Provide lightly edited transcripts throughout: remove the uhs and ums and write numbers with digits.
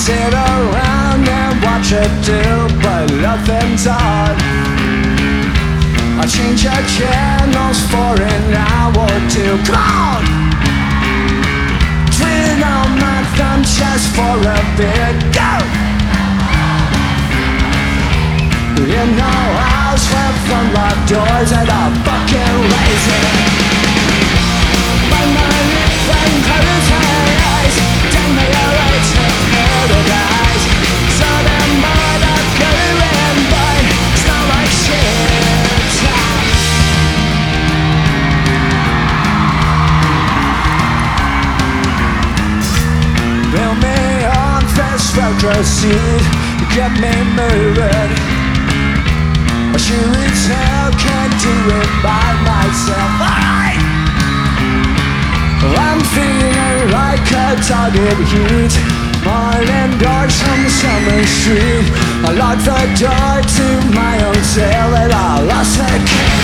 sit around and watch it do, but nothing's on. I change your channels for an hour or two. Come on! Twin on my thumb just for a bit. Go! In no house with unlocked doors and a fucking razor. But my lip and colors eyes take me away to paradise. So them mother glittering but smell like shit. Build me on this velcro seat, get me moving. I sure as hell can't do it by myself. Alright! I'm feeling like a target heat. Morning dark some summer street. I locked the door to my own cell and I lost the key.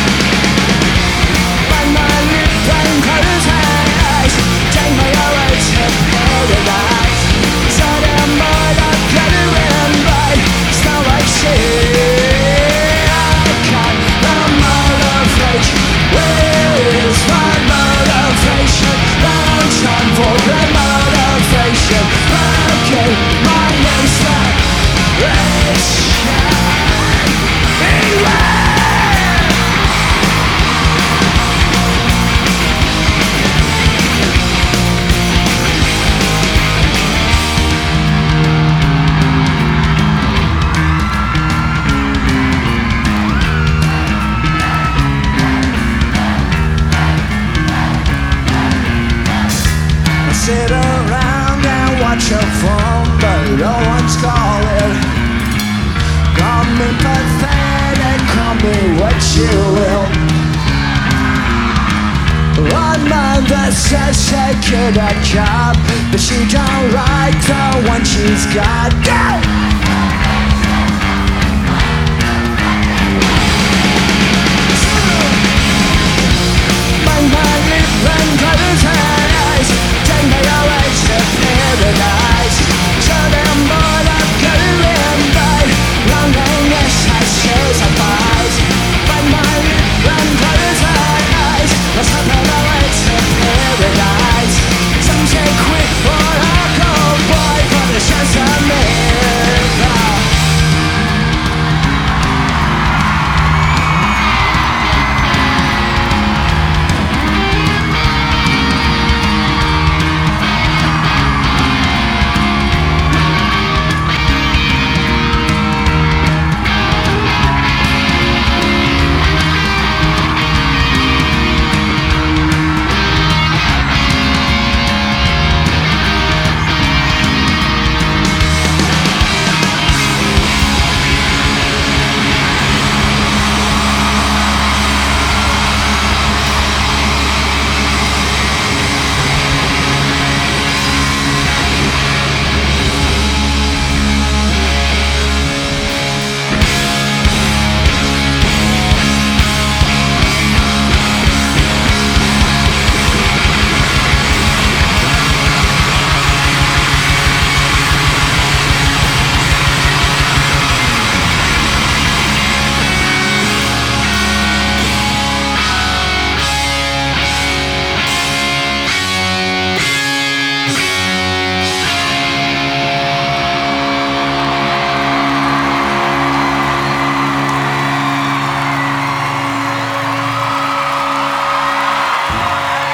But my lip and colors eyes take me away to paradise. So damn bored I'm glittering but smell like shit. Where's my motivation? Long time for the motivation. Okay, my inspiration. Beware! Sit around and watch a phone, but no one's calling. Call me pathetic, call me what you will. One mother says take it a job, but she don't like the one she's got. Go! My lip and